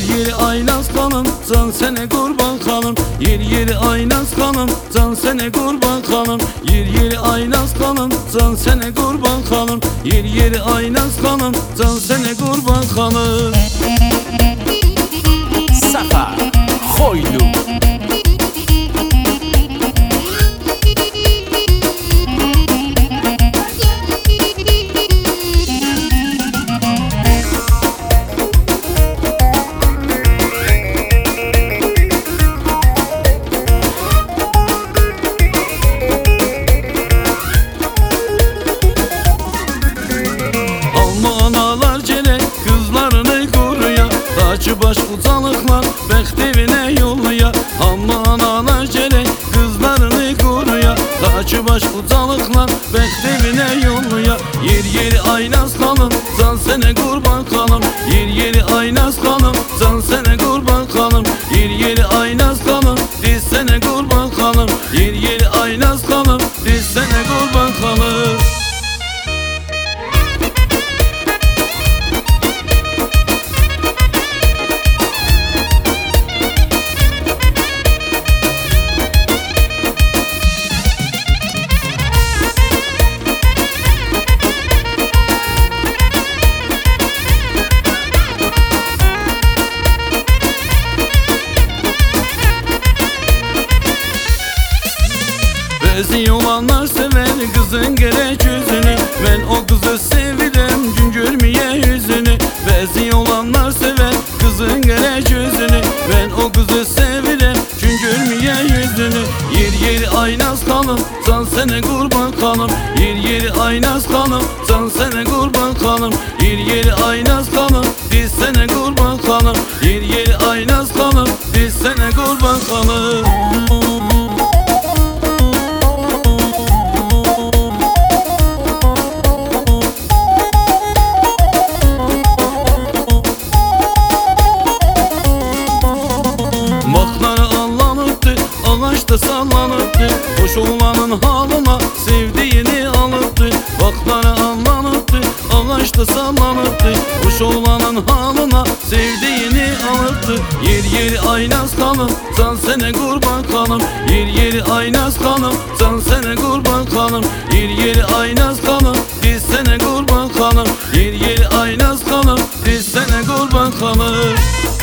yeri Aynaz kanım, can sene kurban kanım. Yer yeri Aynaz kanım, can sene kurban kanım. Yer yeri Aynaz kanım, can sene kurban kanım. Yer yeri Aynaz kanım, can sene kurban kanım. Safa Xoylu. Saçı baş ucalıklar bəxt evine yolluya. Amma analar gələk kızlarını qoruya. Saçı baş ucalıklar bəxt evine yolluya. Yer yeri Aynaz kanım, can sene kurban kanım. Yer yeri Aynaz kanım, can sene kurban kanım. Yer yeri Aynaz kanım, diz sene kurban kanım. Yer yeri Aynaz kanım, diz sene kurban kanım. Bəzi olanlar sever kızın gerek yüzünü. Ben o kızı sevirəm gün görmeye yüzünü. Bəzi olanlar sever kızın gerek yüzünü. Ben o kızı sevirəm gün görmeye yüzünü. Yer yeri Aynaz kanım, can sene kurban kanım. Yer yeri Aynaz kanım, can sene kurban kanım. Yer yeri Aynaz kanım, diz sene kurban kanım. Yer yeri Aynaz kanım, diz sene kurban kanım. Ağaçta sallanıptı, hoş olanın halına sevdiğini alıptı. Baklara anlanıptı, ağaçta sallanıptı, hoş olanın halına sevdiğini alıptı. Yer yeri Aynaz kanım, can sene kurban kanım. Yer yeri Aynaz kanım, can sene kurban kanım. Yer yeri Aynaz kanım, diz sene kurban kanım. Yer yeri Aynaz kanım, diz sene kurban kanım.